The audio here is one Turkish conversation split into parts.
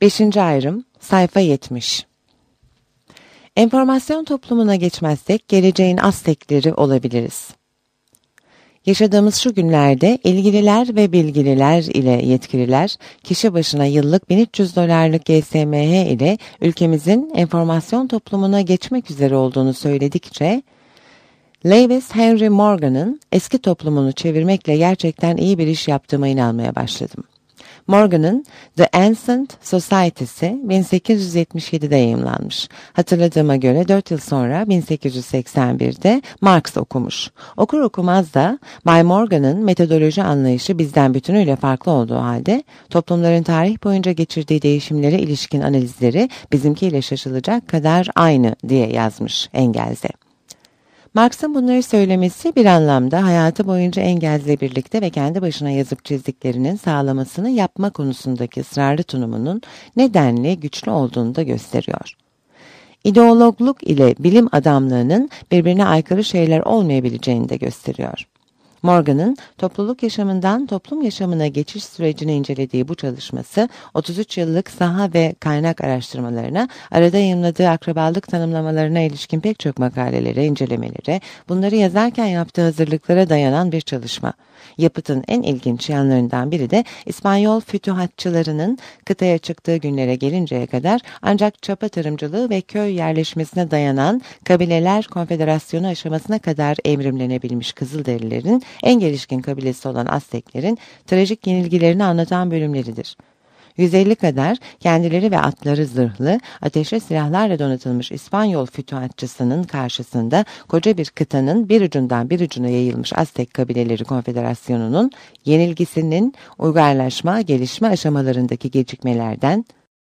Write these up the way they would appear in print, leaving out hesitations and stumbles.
5. ayrım, sayfa 70. Enformasyon toplumuna geçmezsek geleceğin Aztekleri olabiliriz. Yaşadığımız şu günlerde ilgililer ve bilgililer ile yetkililer kişi başına yıllık $1300 GSMH ile ülkemizin enformasyon toplumuna geçmek üzere olduğunu söyledikçe, Lewis Henry Morgan'ın eski toplumunu çevirmekle gerçekten iyi bir iş yaptığıma inanmaya başladım. Morgan'ın The Ancient Society'si 1877'de yayımlanmış. Hatırladığıma göre 4 yıl sonra 1881'de Marx okumuş. Okur okumaz da Bay Morgan'ın metodoloji anlayışı bizden bütünüyle farklı olduğu halde toplumların tarih boyunca geçirdiği değişimlere ilişkin analizleri bizimkiyle şaşılacak kadar aynı diye yazmış Engels'e. Marx'ın bunları söylemesi bir anlamda hayatı boyunca Engels'le birlikte ve kendi başına yazıp çizdiklerinin sağlamasını yapma konusundaki ısrarlı tutumunun nedenli güçlü olduğunu da gösteriyor. İdeologluk ile bilim adamlığının birbirine aykırı şeyler olmayabileceğini de gösteriyor. Morgan'ın topluluk yaşamından toplum yaşamına geçiş sürecini incelediği bu çalışması 33 yıllık saha ve kaynak araştırmalarına, arada yayımladığı akrabalık tanımlamalarına ilişkin pek çok makalelere, incelemelere, bunları yazarken yaptığı hazırlıklara dayanan bir çalışma. Yapıtın en ilginç yanlarından biri de İspanyol fütühatçılarının kıtaya çıktığı günlere gelinceye kadar ancak çapa tarımcılığı ve köy yerleşmesine dayanan kabileler konfederasyonu aşamasına kadar evrimlenebilmiş Kızılderililerin en gelişkin kabilesi olan Azteklerin trajik yenilgilerini anlatan bölümleridir. 150 kadar kendileri ve atları zırhlı, ateşli silahlarla donatılmış İspanyol fütühatçısının karşısında koca bir kıtanın bir ucundan bir ucuna yayılmış Aztek Kabileleri Konfederasyonu'nun yenilgisinin uygarlaşma, gelişme aşamalarındaki gecikmelerden,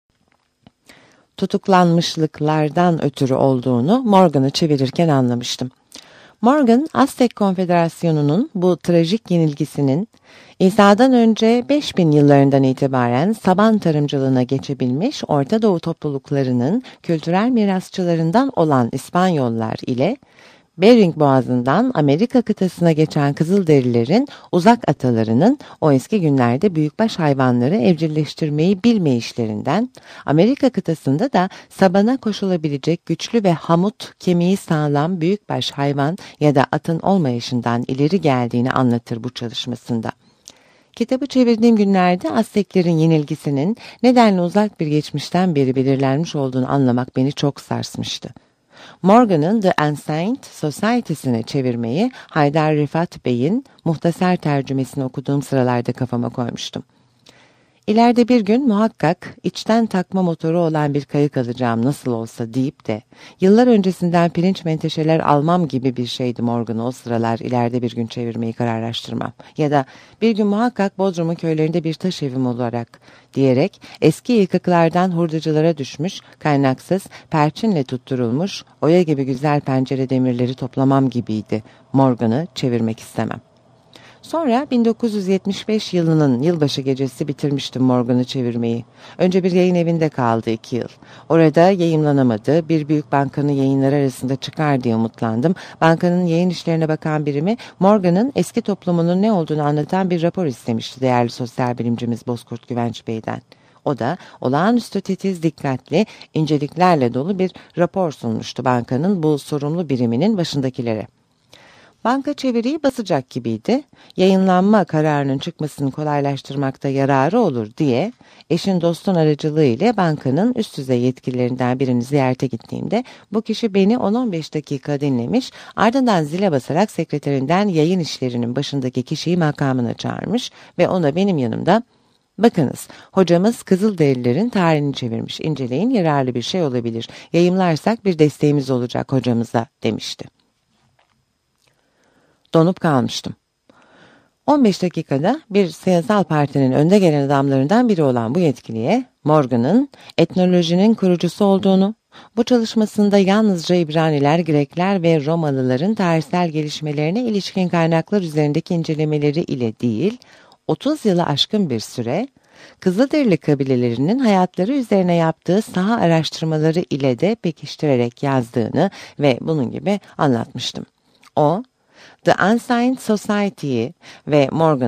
tutuklanmışlıklardan ötürü olduğunu Morgan'ı çevirirken anlamıştım. Morgan, Aztek Konfederasyonu'nun bu trajik yenilgisinin İsa'dan önce 5000 yıllarından itibaren saban tarımcılığına geçebilmiş Orta Doğu topluluklarının kültürel mirasçılarından olan İspanyollar ile Bering Boğazı'ndan Amerika kıtasına geçen Kızılderililerin uzak atalarının o eski günlerde büyükbaş hayvanları evcilleştirmeyi bilmeyişlerinden, Amerika kıtasında da sabana koşulabilecek güçlü ve hamut kemiği sağlam büyükbaş hayvan ya da atın olmayışından ileri geldiğini anlatır bu çalışmasında. Kitabı çevirdiğim günlerde Azteklerin yenilgisinin nedenle uzak bir geçmişten beri belirlenmiş olduğunu anlamak beni çok sarsmıştı. Morgan'ın The Ancient Society'sini çevirmeyi Haydar Rifat Bey'in muhtasar tercümesini okuduğum sıralarda kafama koymuştum. İleride bir gün muhakkak içten takma motoru olan bir kayık alacağım nasıl olsa deyip de yıllar öncesinden pirinç menteşeler almam gibi bir şeydi Morgan'ı o sıralar ileride bir gün çevirmeyi kararlaştırmam. Ya da bir gün muhakkak Bodrum'un köylerinde bir taş evim olarak diyerek eski yıkıklardan hurdacılara düşmüş, kaynaksız, perçinle tutturulmuş, oya gibi güzel pencere demirleri toplamam gibiydi. Morgan'ı çevirmek istemem. Sonra 1975 yılının yılbaşı gecesi bitirmiştim Morgan'ı çevirmeyi. Önce bir yayın evinde kaldı 2 yıl. Orada yayımlanamadı. Bir büyük bankanın yayınları arasında çıkar diye umutlandım. Bankanın yayın işlerine bakan birimi Morgan'ın eski toplumunun ne olduğunu anlatan bir rapor istemişti değerli sosyal bilimcimiz Bozkurt Güvenç Bey'den. O da olağanüstü titiz, dikkatli, inceliklerle dolu bir rapor sunmuştu bankanın bu sorumlu biriminin başındakilere. Banka çeviriyi basacak gibiydi. Yayınlanma kararının çıkmasını kolaylaştırmakta yararı olur diye eşin dostun aracılığı ile bankanın üst düzey yetkililerinden birini ziyarete gittiğimde bu kişi beni 10-15 dakika dinlemiş, ardından zile basarak sekreterinden yayın işlerinin başındaki kişiyi makamına çağırmış ve ona benim yanımda "Bakınız, hocamız Kızılderililerin tarihini çevirmiş, inceleyin, yararlı bir şey olabilir. Yayımlarsak bir desteğimiz olacak hocamıza" demişti. Donup kalmıştım. 15 dakikada bir siyasal partinin önde gelen adamlarından biri olan bu yetkiliye Morgan'ın etnolojinin kurucusu olduğunu, bu çalışmasında yalnızca İbraniler, Grekler ve Romalıların tarihsel gelişmelerine ilişkin kaynaklar üzerindeki incelemeleri ile değil, 30 yılı aşkın bir süre Kızılderili kabilelerinin hayatları üzerine yaptığı saha araştırmaları ile de pekiştirerek yazdığını ve bunun gibi anlatmıştım. O, The Ancient Society'yi ve Morgan'ı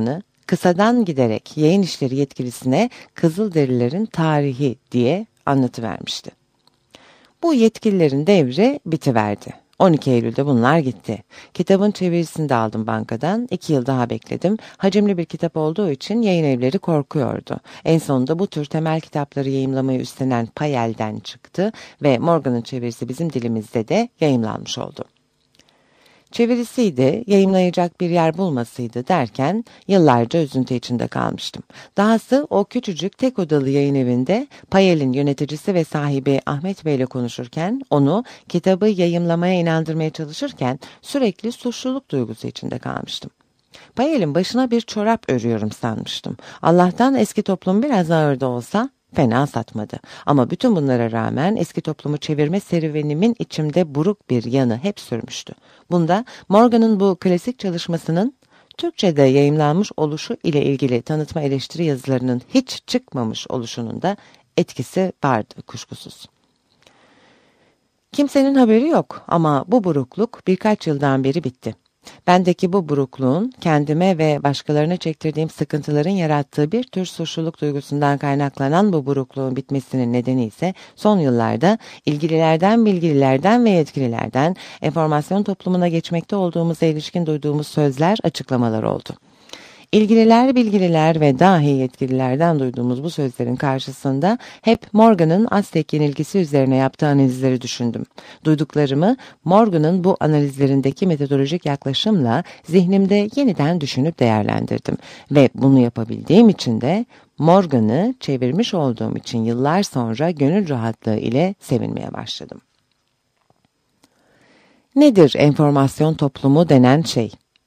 kısadan giderek yayın işleri yetkilisine Kızılderililerin Tarihi diye anlatıvermişti. Bu yetkililerin devri bitiverdi. 12 Eylül'de bunlar gitti. Kitabın çevirisini de aldım bankadan. 2 yıl daha bekledim. Hacimli bir kitap olduğu için yayın evleri korkuyordu. En sonunda bu tür temel kitapları yayımlamayı üstlenen Payel'den çıktı ve Morgan'ın çevirisi bizim dilimizde de yayımlanmış oldu. Çevirisiydi, yayımlayacak bir yer bulmasıydı derken yıllarca üzüntü içinde kalmıştım. Dahası o küçücük tek odalı yayın evinde Payel'in yöneticisi ve sahibi Ahmet Bey ile konuşurken, onu kitabı yayımlamaya inandırmaya çalışırken sürekli suçluluk duygusu içinde kalmıştım. Payel'in başına bir çorap örüyorum sanmıştım. Allah'tan eski toplum biraz ağır da olsa fena satmadı. Ama bütün bunlara rağmen eski toplumu çevirme serüvenimin içimde buruk bir yanı hep sürmüştü. Bunda Morgan'ın bu klasik çalışmasının Türkçe'de yayımlanmış oluşu ile ilgili tanıtma eleştiri yazılarının hiç çıkmamış oluşunun da etkisi vardı kuşkusuz. Kimsenin haberi yok ama bu burukluk birkaç yıldan beri bitti. Bendeki bu burukluğun kendime ve başkalarına çektirdiğim sıkıntıların yarattığı bir tür suçluluk duygusundan kaynaklanan bu burukluğun bitmesinin nedeni ise son yıllarda ilgililerden, bilgililerden ve yetkililerden enformasyon toplumuna geçmekte olduğumuza ilişkin duyduğumuz sözler, açıklamalar oldu. İlgililer, bilgililer ve dahi yetkililerden duyduğumuz bu sözlerin karşısında hep Morgan'ın Aztek yenilgisi üzerine yaptığı analizleri düşündüm. Duyduklarımı Morgan'ın bu analizlerindeki metodolojik yaklaşımla zihnimde yeniden düşünüp değerlendirdim. Ve bunu yapabildiğim için de Morgan'ı çevirmiş olduğum için yıllar sonra gönül rahatlığı ile sevinmeye başladım. Nedir enformasyon toplumu denen şey?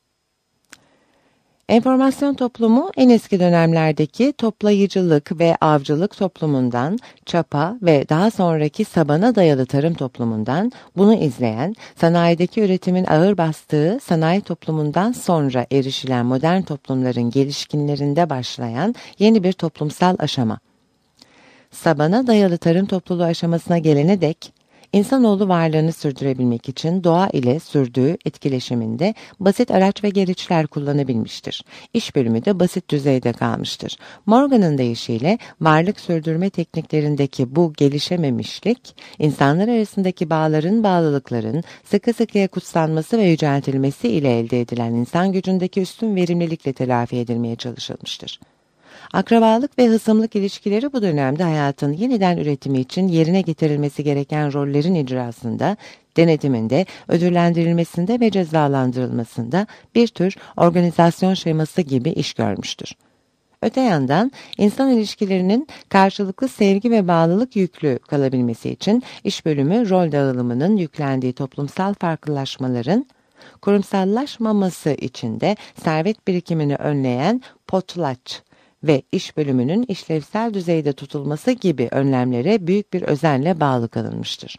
Enformasyon toplumu en eski dönemlerdeki toplayıcılık ve avcılık toplumundan, çapa ve daha sonraki sabana dayalı tarım toplumundan, bunu izleyen, sanayideki üretimin ağır bastığı sanayi toplumundan sonra erişilen modern toplumların gelişkinlerinde başlayan yeni bir toplumsal aşama. Sabana dayalı tarım topluluğu aşamasına gelene dek, İnsanoğlu varlığını sürdürebilmek için doğa ile sürdüğü etkileşiminde basit araç ve gereçler kullanabilmiştir. İş bölümü de basit düzeyde kalmıştır. Morgan'ın deyişiyle varlık sürdürme tekniklerindeki bu gelişememişlik, insanlar arasındaki bağlılıkların sıkı sıkıya kutsanması ve yüceltilmesi ile elde edilen insan gücündeki üstün verimlilikle telafi edilmeye çalışılmıştır. Akrabalık ve hısımlık ilişkileri bu dönemde hayatın yeniden üretimi için yerine getirilmesi gereken rollerin icrasında, denetiminde, ödüllendirilmesinde ve cezalandırılmasında bir tür organizasyon şeması gibi iş görmüştür. Öte yandan insan ilişkilerinin karşılıklı sevgi ve bağlılık yüklü kalabilmesi için iş bölümü rol dağılımının yüklendiği toplumsal farklılaşmaların kurumsallaşmaması için de servet birikimini önleyen potlatch ve iş bölümünün işlevsel düzeyde tutulması gibi önlemlere büyük bir özenle bağlı kalınmıştır.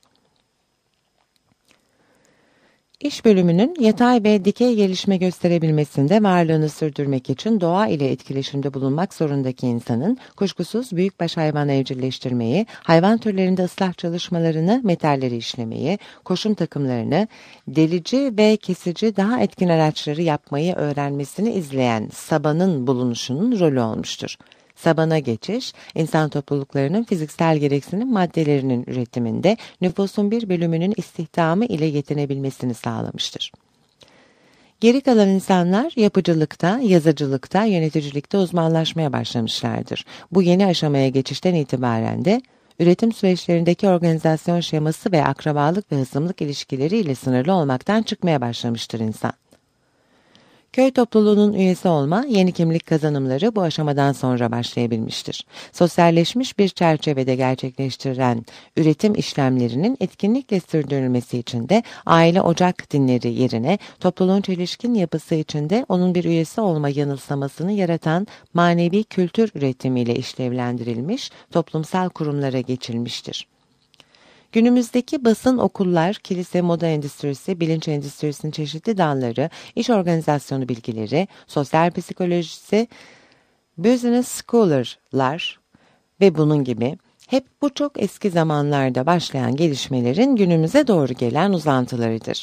İş bölümünün yatay ve dikey gelişme gösterebilmesinde varlığını sürdürmek için doğa ile etkileşimde bulunmak zorundaki insanın kuşkusuz büyükbaş hayvan evcilleştirmeyi, hayvan türlerinde ıslah çalışmalarını, metalleri işlemeyi, koşum takımlarını, delici ve kesici daha etkin araçları yapmayı öğrenmesini izleyen sabanın bulunuşunun rolü olmuştur. Sabana geçiş, insan topluluklarının fiziksel gereksinim maddelerinin üretiminde nüfusun bir bölümünün istihdamı ile yetinebilmesini sağlamıştır. Geri kalan insanlar yapıcılıkta, yazıcılıkta, yöneticilikte uzmanlaşmaya başlamışlardır. Bu yeni aşamaya geçişten itibaren de üretim süreçlerindeki organizasyon şeması ve akrabalık ve hısımlık ilişkileriyle sınırlı olmaktan çıkmaya başlamıştır insan. Köy topluluğunun üyesi olma, yeni kimlik kazanımları bu aşamadan sonra başlayabilmiştir. Sosyalleşmiş bir çerçevede gerçekleştirilen üretim işlemlerinin etkinlikle sürdürülmesi için de aile ocak dinleri yerine topluluğun çelişkin yapısı içinde onun bir üyesi olma yanılsamasını yaratan manevi kültür üretimiyle işlevlendirilmiş toplumsal kurumlara geçilmiştir. Günümüzdeki basın, okullar, kilise, moda endüstrisi, bilinç endüstrisinin çeşitli dalları, iş organizasyonu bilgileri, sosyal psikolojisi, business scholar'lar ve bunun gibi hep bu çok eski zamanlarda başlayan gelişmelerin günümüze doğru gelen uzantılarıdır.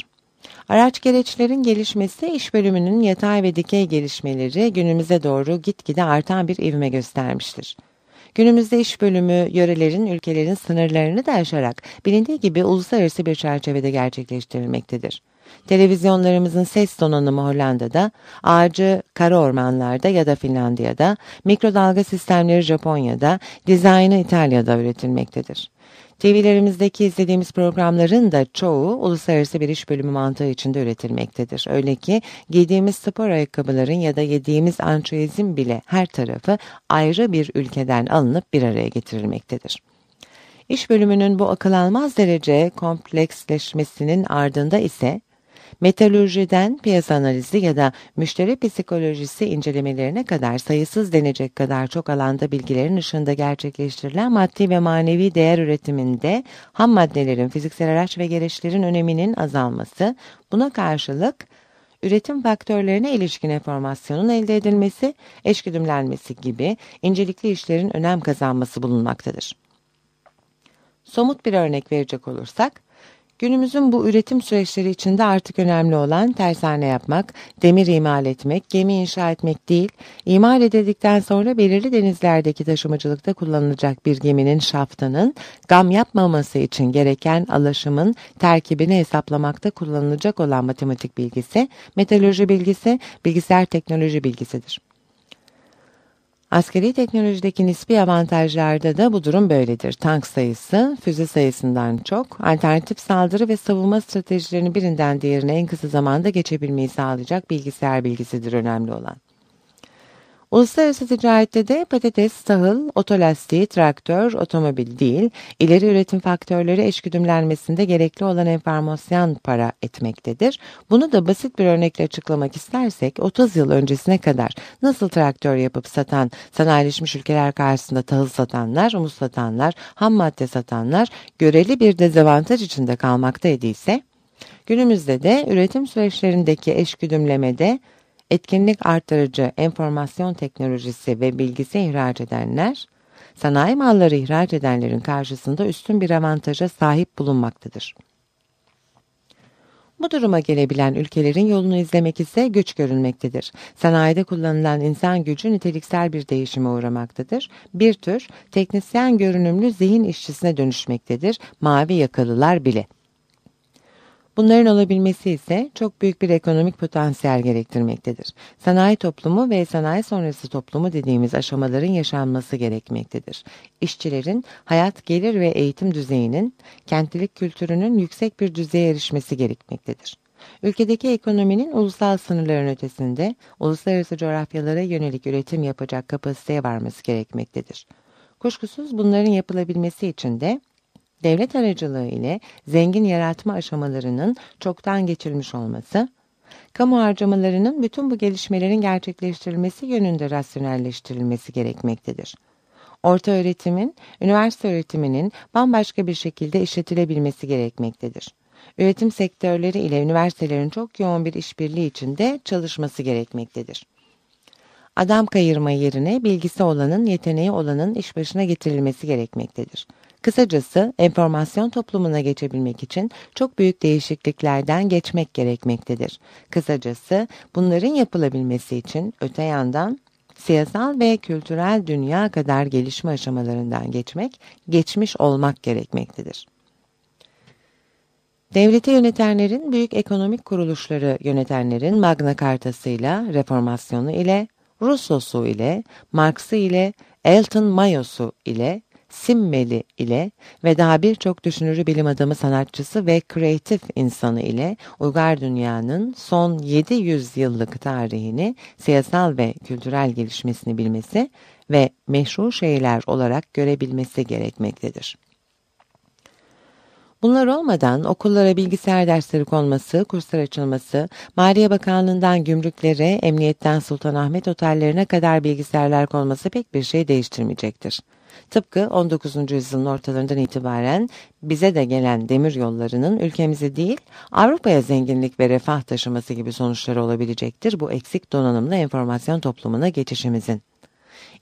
Araç gereçlerin gelişmesi, iş bölümünün yatay ve dikey gelişmeleri günümüze doğru gitgide artan bir ivme göstermiştir. Günümüzde iş bölümü, yörelerin, ülkelerin sınırlarını da aşarak bilindiği gibi uluslararası bir çerçevede gerçekleştirilmektedir. Televizyonlarımızın ses donanımı Hollanda'da, ağacı kara ormanlarda ya da Finlandiya'da, mikrodalga sistemleri Japonya'da, dizaynı İtalya'da üretilmektedir. TV'lerimizdeki izlediğimiz programların da çoğu uluslararası bir iş bölümü mantığı içinde üretilmektedir. Öyle ki giydiğimiz spor ayakkabıların ya da yediğimiz ançüezin bile her tarafı ayrı bir ülkeden alınıp bir araya getirilmektedir. İş bölümünün bu akıl almaz derece kompleksleşmesinin ardında ise metalürjiden piyasa analizi ya da müşteri psikolojisi incelemelerine kadar sayısız denecek kadar çok alanda bilgilerin ışığında gerçekleştirilen maddi ve manevi değer üretiminde ham maddelerin, fiziksel araç ve gereçlerin öneminin azalması, buna karşılık üretim faktörlerine ilişkin enformasyonun elde edilmesi, eşgüdümlenmesi gibi incelikli işlerin önem kazanması bulunmaktadır. Somut bir örnek verecek olursak, günümüzün bu üretim süreçleri içinde artık önemli olan tersane yapmak, demir imal etmek, gemi inşa etmek değil, imal edildikten sonra belirli denizlerdeki taşımacılıkta kullanılacak bir geminin şaftının gam yapmaması için gereken alaşımın terkibini hesaplamakta kullanılacak olan matematik bilgisi, metalürji bilgisi, bilgisayar teknoloji bilgisidir. Askeri teknolojideki nispi avantajlarda da bu durum böyledir. Tank sayısı, füze sayısından çok, alternatif saldırı ve savunma stratejilerinin birinden diğerine en kısa zamanda geçebilmeyi sağlayacak bilgisayar bilgisidir önemli olan. Uluslararası ticarette de patates, tahıl, otolastiği, traktör, otomobil değil, ileri üretim faktörleri eşgüdümlenmesinde gerekli olan enformasyon para etmektedir. Bunu da basit bir örnekle açıklamak istersek, 30 yıl öncesine kadar nasıl traktör yapıp satan, sanayileşmiş ülkeler karşısında tahıl satanlar, muz satanlar, ham madde satanlar göreli bir dezavantaj içinde kalmakta idiyse, günümüzde de üretim süreçlerindeki eşgüdümlemede etkinlik artırıcı enformasyon teknolojisi ve bilgisi ihraç edenler, sanayi malları ihraç edenlerin karşısında üstün bir avantaja sahip bulunmaktadır. Bu duruma gelebilen ülkelerin yolunu izlemek ise güç görülmektedir. Sanayide kullanılan insan gücü niteliksel bir değişime uğramaktadır. Bir tür teknisyen görünümlü zihin işçisine dönüşmektedir, mavi yakalılar bile. Bunların olabilmesi ise çok büyük bir ekonomik potansiyel gerektirmektedir. Sanayi toplumu ve sanayi sonrası toplumu dediğimiz aşamaların yaşanması gerekmektedir. İşçilerin hayat, gelir ve eğitim düzeyinin, kentlilik kültürünün yüksek bir düzeye erişmesi gerekmektedir. Ülkedeki ekonominin ulusal sınırların ötesinde, uluslararası coğrafyalara yönelik üretim yapacak kapasiteye varması gerekmektedir. Kuşkusuz bunların yapılabilmesi için de, devlet aracılığı ile zengin yaratma aşamalarının çoktan geçilmiş olması, kamu harcamalarının bütün bu gelişmelerin gerçekleştirilmesi yönünde rasyonelleştirilmesi gerekmektedir. Orta öğretimin, üniversite öğretiminin bambaşka bir şekilde işletilebilmesi gerekmektedir. Üretim sektörleri ile üniversitelerin çok yoğun bir işbirliği içinde çalışması gerekmektedir. Adam kayırma yerine bilgisi olanın, yeteneği olanın iş başına getirilmesi gerekmektedir. Kısacası enformasyon toplumuna geçebilmek için çok büyük değişikliklerden geçmek gerekmektedir. Kısacası bunların yapılabilmesi için öte yandan siyasal ve kültürel dünya kadar gelişme aşamalarından geçmiş olmak gerekmektedir. Devleti yönetenlerin, büyük ekonomik kuruluşları yönetenlerin Magna Carta'sıyla, Reformasyonu ile, Rousseau'su ile, Marx'ı ile, Elton Mayo'su ile, Simmeli ile ve daha birçok düşünürü, bilim adamı, sanatçısı ve kreatif insanı ile uygar dünyanın son 700 yıllık tarihini, siyasal ve kültürel gelişmesini bilmesi ve meşru şeyler olarak görebilmesi gerekmektedir. Bunlar olmadan okullara bilgisayar dersleri konması, kurslar açılması, Maliye Bakanlığı'ndan gümrüklere, emniyetten Sultanahmet otellerine kadar bilgisayarlar konması pek bir şey değiştirmeyecektir. Tıpkı 19. yüzyılın ortalarından itibaren bize de gelen demir yollarının ülkemize değil, Avrupa'ya zenginlik ve refah taşıması gibi sonuçları olabilecektir bu eksik donanımlı enformasyon toplumuna geçişimizin.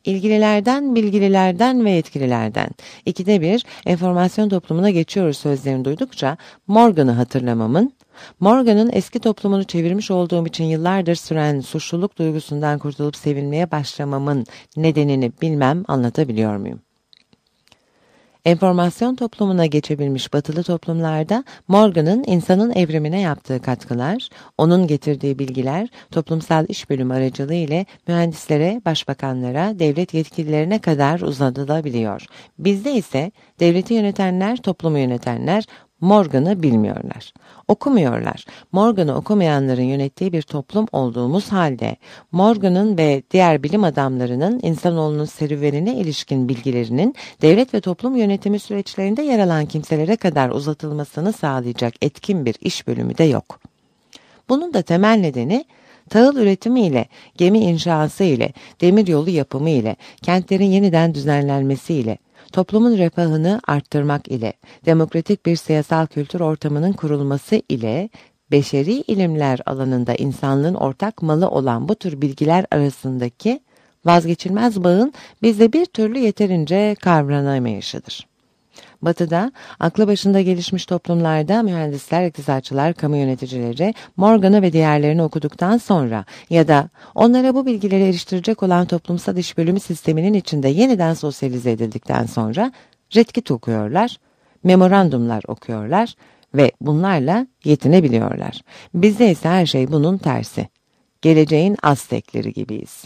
İlgililerden, bilgililerden ve yetkililerden 2'de 1 enformasyon toplumuna geçiyoruz sözlerini duydukça Morgan'ı hatırlamamın, Morgan'ın eski toplumunu çevirmiş olduğum için yıllardır süren suçluluk duygusundan kurtulup sevinmeye başlamamın nedenini bilmem anlatabiliyor muyum? Enformasyon toplumuna geçebilmiş batılı toplumlarda Morgan'ın insanın evrimine yaptığı katkılar, onun getirdiği bilgiler toplumsal iş bölümü aracılığıyla mühendislere, başbakanlara, devlet yetkililerine kadar uzatılabiliyor. Bizde ise devleti yönetenler, toplumu yönetenler Morgan'ı bilmiyorlar. Okumuyorlar. Morgan'ı okumayanların yönettiği bir toplum olduğumuz halde Morgan'ın ve diğer bilim adamlarının insanoğlunun serüvenine ilişkin bilgilerinin devlet ve toplum yönetimi süreçlerinde yer alan kimselere kadar uzatılmasını sağlayacak etkin bir iş bölümü de yok. Bunun da temel nedeni tahıl üretimi ile, gemi inşası ile, demiryolu yapımı ile, kentlerin yeniden düzenlenmesi ile, toplumun refahını arttırmak ile, demokratik bir siyasal kültür ortamının kurulması ile, beşeri ilimler alanında insanlığın ortak malı olan bu tür bilgiler arasındaki vazgeçilmez bağın bizde bir türlü yeterince kavranamayışıdır. Batı'da, aklı başında gelişmiş toplumlarda mühendisler, iktisatçılar, kamu yöneticileri Morgan'ı ve diğerlerini okuduktan sonra ya da onlara bu bilgileri eriştirecek olan toplumsal iş bölümü sisteminin içinde yeniden sosyalize edildikten sonra retkit okuyorlar, memorandumlar okuyorlar ve bunlarla yetinebiliyorlar. Bizde ise her şey bunun tersi. Geleceğin Aztekleri gibiyiz.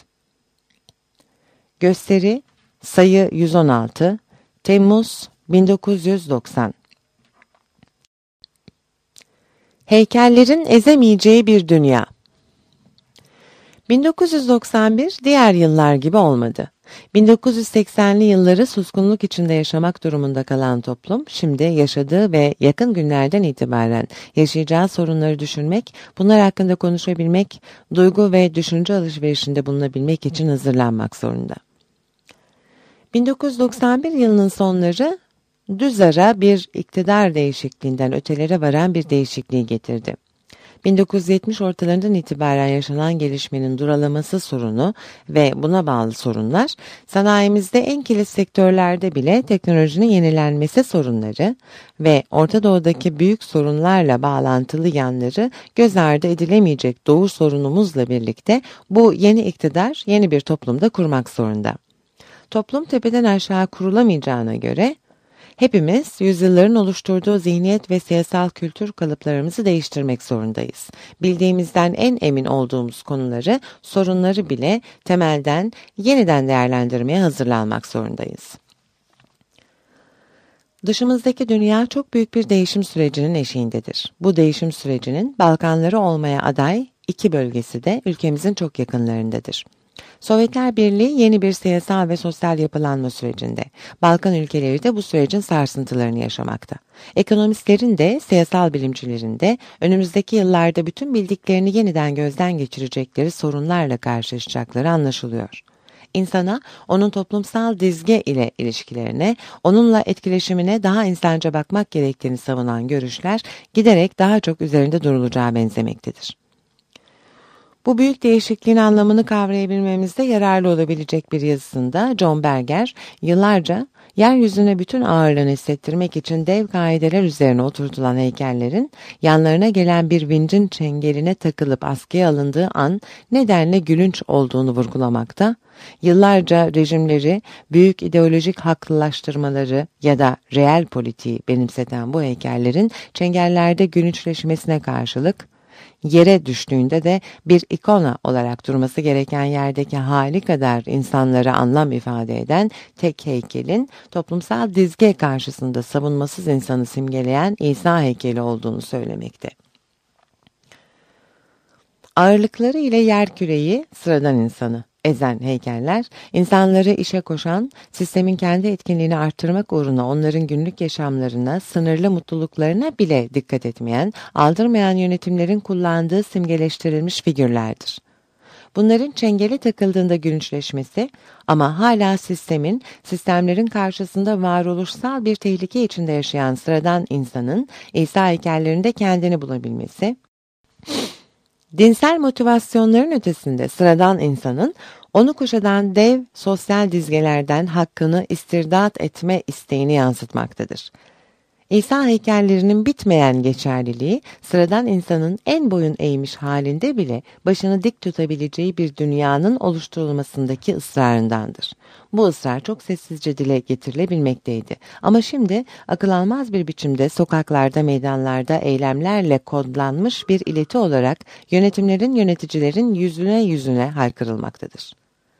Gösteri sayı 116 Temmuz 1990. Heykellerin ezemeyeceği bir dünya. 1991 diğer yıllar gibi olmadı. 1980'li yılları suskunluk içinde yaşamak durumunda kalan toplum, şimdi yaşadığı ve yakın günlerden itibaren yaşayacağı sorunları düşünmek, bunlar hakkında konuşabilmek, duygu ve düşünce alışverişinde bulunabilmek için hazırlanmak zorunda. 1991 yılının sonları düz ara bir iktidar değişikliğinden ötelere varan bir değişikliği getirdi. 1970 ortalarından itibaren yaşanan gelişmenin duralaması sorunu ve buna bağlı sorunlar, sanayimizde en kilit sektörlerde bile teknolojinin yenilenmesi sorunları ve Orta Doğu'daki büyük sorunlarla bağlantılı yanları göz ardı edilemeyecek Doğu sorunumuzla birlikte bu yeni iktidar yeni bir toplumda kurmak zorunda. Toplum tepeden aşağı kurulamayacağına göre hepimiz yüzyılların oluşturduğu zihniyet ve siyasal kültür kalıplarımızı değiştirmek zorundayız. Bildiğimizden en emin olduğumuz konuları, sorunları bile temelden yeniden değerlendirmeye hazırlanmak zorundayız. Dışımızdaki dünya çok büyük bir değişim sürecinin eşiğindedir. Bu değişim sürecinin Balkanları olmaya aday iki bölgesi de ülkemizin çok yakınlarındadır. Sovyetler Birliği yeni bir siyasal ve sosyal yapılanma sürecinde. Balkan ülkeleri de bu sürecin sarsıntılarını yaşamakta. Ekonomistlerin de, siyasal bilimcilerin de önümüzdeki yıllarda bütün bildiklerini yeniden gözden geçirecekleri sorunlarla karşılaşacakları anlaşılıyor. İnsana, onun toplumsal dizge ile ilişkilerine, onunla etkileşimine daha insanca bakmak gerektiğini savunan görüşler giderek daha çok üzerinde durulacağı benzemektedir. Bu büyük değişikliğin anlamını kavrayabilmemizde yararlı olabilecek bir yazısında John Berger, yıllarca yeryüzüne bütün ağırlığını hissettirmek için dev kaideler üzerine oturtulan heykellerin yanlarına gelen bir vincin çengeline takılıp askıya alındığı an nedenle gülünç olduğunu vurgulamakta, yıllarca rejimleri, büyük ideolojik haklılaştırmaları ya da reel politiği benimseten bu heykellerin çengellerde gülünçleşmesine karşılık, yere düştüğünde de bir ikona olarak durması gereken yerdeki hali kadar insanlara anlam ifade eden tek heykelin toplumsal dizge karşısında savunmasız insanı simgeleyen İsa heykeli olduğunu söylemekte. Ağırlıkları ile yerküreyi, sıradan insanı ezen heykeller, insanları işe koşan, sistemin kendi etkinliğini arttırmak uğruna onların günlük yaşamlarına, sınırlı mutluluklarına bile dikkat etmeyen, aldırmayan yönetimlerin kullandığı simgeleştirilmiş figürlerdir. Bunların çengeli takıldığında gülünçleşmesi ama hala sistemlerin karşısında varoluşsal bir tehlike içinde yaşayan sıradan insanın İsa heykellerinde kendini bulabilmesi, dinsel motivasyonların ötesinde sıradan insanın Onu kuşatan dev sosyal dizgelerden hakkını istirdat etme isteğini yansıtmaktadır. İsa heykellerinin bitmeyen geçerliliği, sıradan insanın en boyun eğmiş halinde bile başını dik tutabileceği bir dünyanın oluşturulmasındaki ısrarındandır. Bu ısrar çok sessizce dile getirilebilmekteydi. Ama şimdi akıl almaz bir biçimde sokaklarda, meydanlarda eylemlerle kodlanmış bir ileti olarak yönetimlerin, yöneticilerin yüzüne haykırılmaktadır.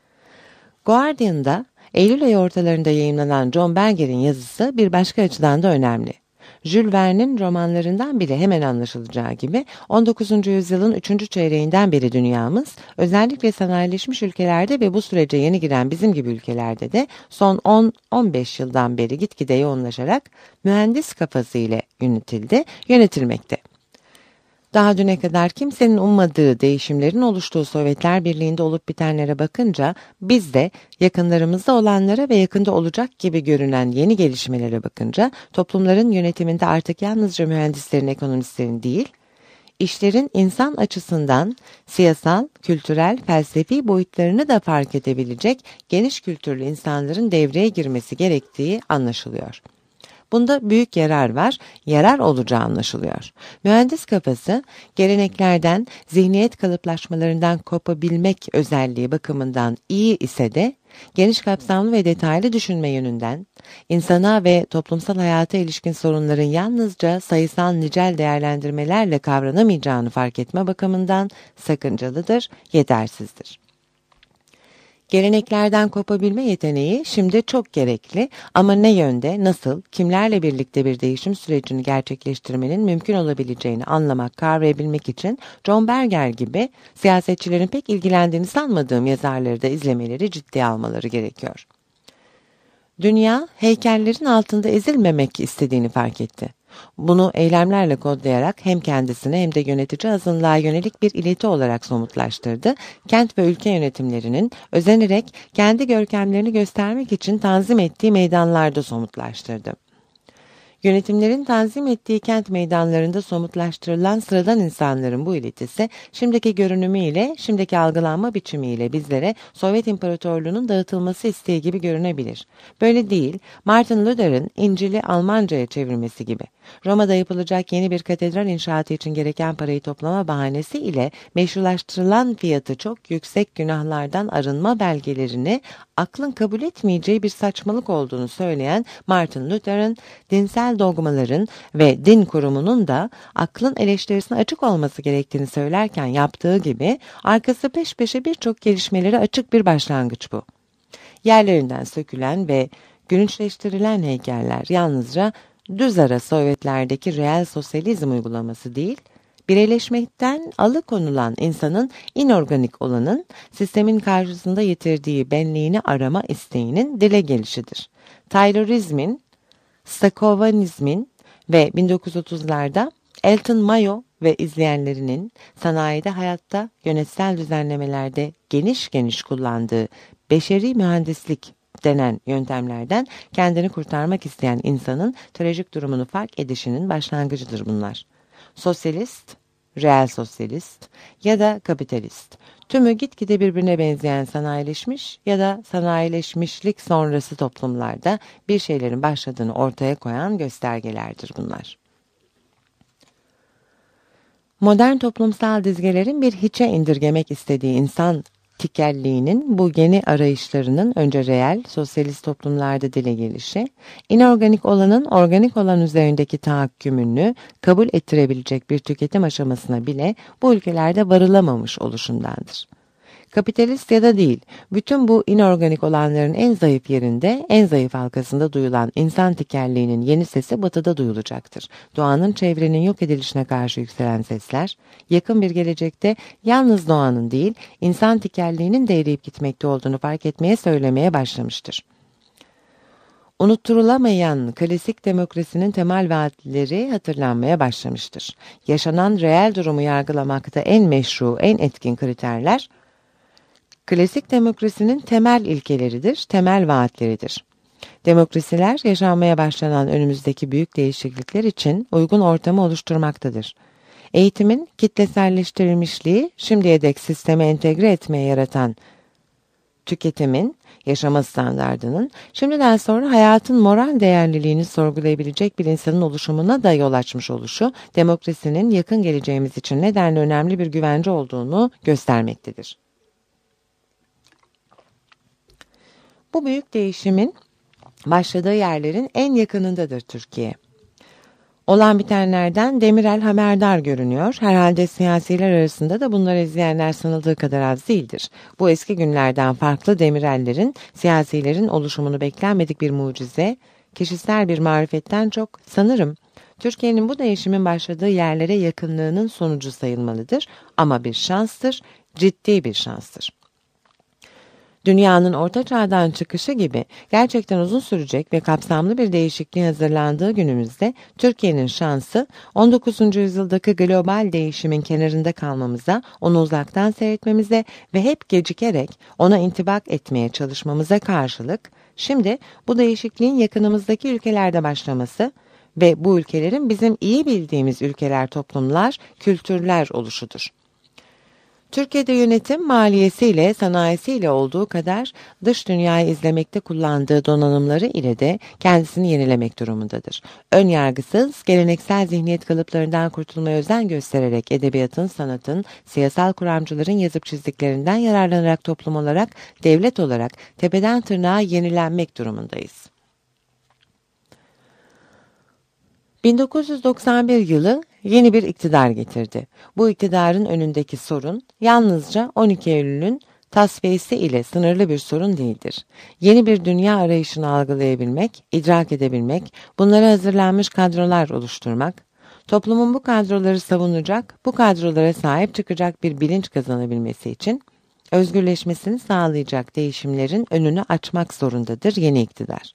Guardian'da Eylül ayı ortalarında yayımlanan John Berger'in yazısı bir başka açıdan da önemli. Jules Verne'in romanlarından bile hemen anlaşılacağı gibi 19. yüzyılın 3. çeyreğinden beri dünyamız, özellikle sanayileşmiş ülkelerde ve bu sürece yeni giren bizim gibi ülkelerde de son 10-15 yıldan beri gitgide yoğunlaşarak mühendis kafası ile yönetilmekte. Daha düne kadar kimsenin ummadığı değişimlerin oluştuğu Sovyetler Birliği'nde olup bitenlere bakınca biz de yakınlarımızda olanlara ve yakında olacak gibi görünen yeni gelişmelere bakınca toplumların yönetiminde artık yalnızca mühendislerin, ekonomistlerin değil, işlerin insan açısından siyasal, kültürel, felsefi boyutlarını da fark edebilecek geniş kültürlü insanların devreye girmesi gerektiği anlaşılıyor. Bunda büyük yarar olacağı anlaşılıyor. Mühendis kafası, geleneklerden, zihniyet kalıplaşmalarından kopabilmek özelliği bakımından iyi ise de, geniş kapsamlı ve detaylı düşünme yönünden, insana ve toplumsal hayata ilişkin sorunların yalnızca sayısal nicel değerlendirmelerle kavranamayacağını fark etme bakımından sakıncalıdır, yetersizdir. Geleneklerden kopabilme yeteneği şimdi çok gerekli ama ne yönde, nasıl, kimlerle birlikte bir değişim sürecini gerçekleştirmenin mümkün olabileceğini anlamak, kavrayabilmek için John Berger gibi siyasetçilerin pek ilgilendiğini sanmadığım yazarları da izlemeleri, ciddiye almaları gerekiyor. Dünya, heykellerin altında ezilmemek istediğini fark etti. Bunu eylemlerle kodlayarak hem kendisine hem de yönetici azınlığa yönelik bir ileti olarak somutlaştırdı. Kent ve ülke yönetimlerinin özenerek kendi görkemlerini göstermek için tanzim ettiği meydanlarda somutlaştırdı. Yönetimlerin tanzim ettiği kent meydanlarında somutlaştırılan sıradan insanların bu iletisi, şimdiki görünümüyle, şimdiki algılanma biçimiyle bizlere Sovyet İmparatorluğu'nun dağıtılması isteği gibi görünebilir. Böyle değil, Martin Luther'ın İncil'i Almanca'ya çevirmesi gibi. Roma'da yapılacak yeni bir katedral inşaatı için gereken parayı toplama bahanesi ile meşrulaştırılan fiyatı çok yüksek günahlardan arınma belgelerini aklın kabul etmeyeceği bir saçmalık olduğunu söyleyen Martin Luther'ın dinsel dogmaların ve din kurumunun da aklın eleştirisine açık olması gerektiğini söylerken yaptığı gibi arkası peş peşe birçok gelişmeleri açık bir başlangıç bu. Yerlerinden sökülen ve gülünçleştirilen heykeller yalnızca düz ara Sovyetlerdeki reel sosyalizm uygulaması değil, bireyleşmekten alıkonulan insanın inorganik olanın sistemin karşısında yitirdiği benliğini arama isteğinin dile gelişidir. Taylorizmin, Stakovanizmin ve 1930'larda Elton Mayo ve izleyenlerinin sanayide, hayatta, yönetsel düzenlemelerde geniş kullandığı beşeri mühendislik denen yöntemlerden kendini kurtarmak isteyen insanın trajik durumunu fark edişinin başlangıcıdır bunlar. Sosyalist, reel sosyalist ya da kapitalist. Tümü gitgide birbirine benzeyen sanayileşmiş ya da sanayileşmişlik sonrası toplumlarda bir şeylerin başladığını ortaya koyan göstergelerdir bunlar. Modern toplumsal dizgelerin bir hiçe indirgemek istediği insan tikelliğinin bu yeni arayışlarının önce reel, sosyalist toplumlarda dile gelişi, inorganik olanın organik olan üzerindeki tahakkümünü kabul ettirebilecek bir tüketim aşamasına bile bu ülkelerde varılamamış oluşundandır. Kapitalist ya da değil, bütün bu inorganik olanların en zayıf yerinde, en zayıf halkasında duyulan insan tikelliğinin yeni sesi batıda duyulacaktır. Doğanın, çevrenin yok edilişine karşı yükselen sesler, yakın bir gelecekte yalnız doğanın değil, insan tikelliğinin de eriyip gitmekte olduğunu fark etmeye, söylemeye başlamıştır. Unutturulamayan klasik demokrasinin temel vaatleri hatırlanmaya başlamıştır. Yaşanan reel durumu yargılamakta en meşru, en etkin kriterler, klasik demokrasinin temel ilkeleridir, temel vaatleridir. Demokrasiler yaşanmaya başlanan önümüzdeki büyük değişiklikler için uygun ortamı oluşturmaktadır. Eğitimin kitleselleştirilmişliği şimdiye dek sisteme entegre etmeye yaratan tüketimin, yaşama standardının, şimdiden sonra hayatın moral değerliliğini sorgulayabilecek bir insanın oluşumuna da yol açmış oluşu, demokrasinin yakın geleceğimiz için nedenli önemli bir güvence olduğunu göstermektedir. Bu büyük değişimin başladığı yerlerin en yakınındadır Türkiye. Olan bitenlerden Demirel haberdar görünüyor. Herhalde siyasiler arasında da bunları izleyenler sanıldığı kadar az değildir. Bu eski günlerden farklı Demirellerin, siyasilerin oluşumunu beklenmedik bir mucize, kişisel bir marifetten çok sanırım Türkiye'nin bu değişimin başladığı yerlere yakınlığının sonucu sayılmalıdır ama bir şanstır, ciddi bir şanstır. Dünyanın orta çağdan çıkışı gibi gerçekten uzun sürecek ve kapsamlı bir değişikliğin hazırlandığı günümüzde Türkiye'nin şansı 19. yüzyıldaki global değişimin kenarında kalmamıza, onu uzaktan seyretmemize ve hep gecikerek ona intibak etmeye çalışmamıza karşılık şimdi bu değişikliğin yakınımızdaki ülkelerde başlaması ve bu ülkelerin bizim iyi bildiğimiz ülkeler, toplumlar, kültürler oluşudur. Türkiye'de yönetim maliyesiyle, sanayisiyle olduğu kadar dış dünyayı izlemekte kullandığı donanımları ile de kendisini yenilemek durumundadır. Ön yargısız, geleneksel zihniyet kalıplarından kurtulmaya özen göstererek edebiyatın, sanatın, siyasal kuramcıların yazıp çizdiklerinden yararlanarak toplum olarak, devlet olarak tepeden tırnağa yenilenmek durumundayız. 1991 yılı yeni bir iktidar getirdi. Bu iktidarın önündeki sorun yalnızca 12 Eylül'ün tasfiyesi ile sınırlı bir sorun değildir. Yeni bir dünya arayışını algılayabilmek, idrak edebilmek, bunlara hazırlanmış kadrolar oluşturmak, toplumun bu kadroları savunacak, bu kadrolara sahip çıkacak bir bilinç kazanabilmesi için özgürleşmesini sağlayacak değişimlerin önünü açmak zorundadır yeni iktidar.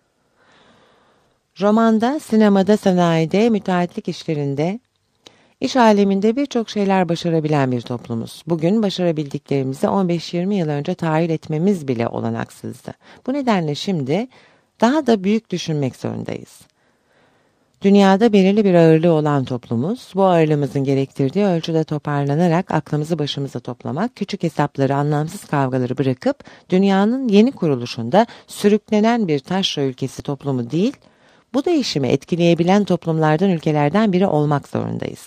Romanda, sinemada, sanayide, müteahhitlik işlerinde, iş aleminde birçok şeyler başarabilen bir toplumuz. Bugün başarabildiklerimizi 15-20 yıl önce tahayyül etmemiz bile olanaksızdı. Bu nedenle şimdi daha da büyük düşünmek zorundayız. Dünyada belirli bir ağırlığı olan toplumuz, bu ağırlığımızın gerektirdiği ölçüde toparlanarak aklımızı başımıza toplamak, küçük hesapları, anlamsız kavgaları bırakıp dünyanın yeni kuruluşunda sürüklenen bir taşra ülkesi toplumu değil, bu değişimi etkileyebilen toplumlardan, ülkelerden biri olmak zorundayız.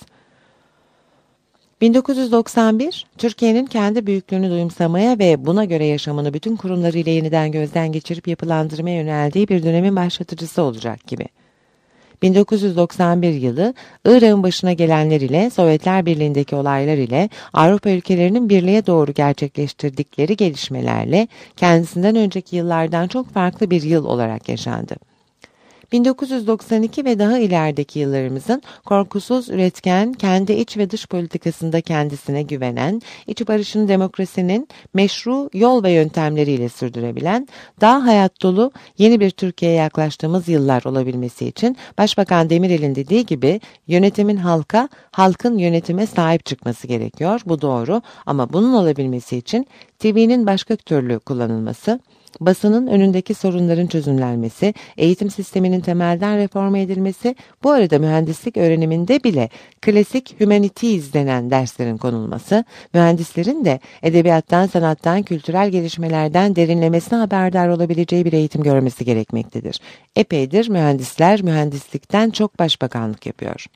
1991, Türkiye'nin kendi büyüklüğünü duyumsamaya ve buna göre yaşamını bütün kurumlarıyla yeniden gözden geçirip yapılandırmaya yöneldiği bir dönemin başlatıcısı olacak gibi. 1991 yılı, Irak'ın başına gelenler ile, Sovyetler Birliği'ndeki olaylar ile, Avrupa ülkelerinin birliğe doğru gerçekleştirdikleri gelişmelerle kendisinden önceki yıllardan çok farklı bir yıl olarak yaşandı. 1992 ve daha ilerideki yıllarımızın korkusuz, üretken, kendi iç ve dış politikasında kendisine güvenen, iç barışını demokrasinin meşru yol ve yöntemleriyle sürdürebilen, daha hayat dolu yeni bir Türkiye'ye yaklaştığımız yıllar olabilmesi için Başbakan Demirel'in dediği gibi yönetimin halka, halkın yönetime sahip çıkması gerekiyor. Bu doğru ama bunun olabilmesi için TV'nin başka türlü kullanılması, basının önündeki sorunların çözümlenmesi, eğitim sisteminin temelden reform edilmesi, bu arada mühendislik öğreniminde bile klasik humanities denen derslerin konulması, mühendislerin de edebiyattan, sanattan, kültürel gelişmelerden derinlemesine haberdar olabileceği bir eğitim görmesi gerekmektedir. Epeydir mühendisler mühendislikten çok başbakanlık yapıyor.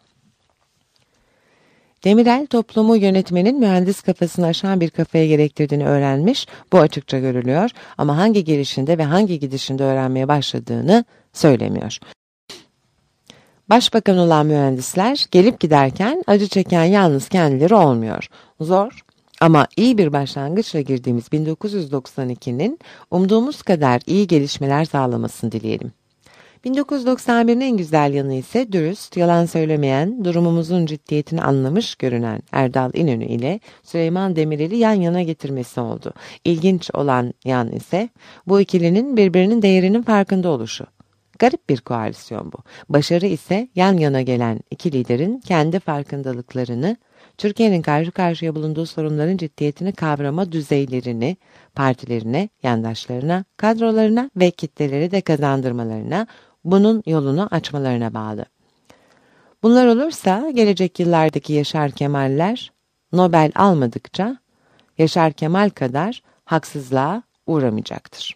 Demirel, toplumu yönetmenin mühendis kafasını aşan bir kafaya gerektirdiğini öğrenmiş, bu açıkça görülüyor ama hangi gelişinde ve hangi gidişinde öğrenmeye başladığını söylemiyor. Başbakan olan mühendisler gelip giderken acı çeken yalnız kendileri olmuyor. Zor ama iyi bir başlangıçla girdiğimiz 1992'nin umduğumuz kadar iyi gelişmeler sağlamasını dileyelim. 1991'in en güzel yanı ise dürüst, yalan söylemeyen, durumumuzun ciddiyetini anlamış görünen Erdal İnönü ile Süleyman Demirel'i yan yana getirmesi oldu. İlginç olan yan ise bu ikilinin birbirinin değerinin farkında oluşu. Garip bir koalisyon bu. Başarı ise yan yana gelen iki liderin kendi farkındalıklarını, Türkiye'nin karşı karşıya bulunduğu sorunların ciddiyetini kavrama düzeylerini, partilerine, yandaşlarına, kadrolarına ve kitleleri de kazandırmalarına, bunun yolunu açmalarına bağlı. Bunlar olursa gelecek yıllardaki Yaşar Kemal'ler Nobel almadıkça Yaşar Kemal kadar haksızlığa, uğramayacaktır.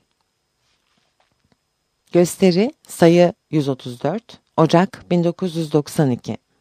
Gösteri sayı 134, Ocak 1992.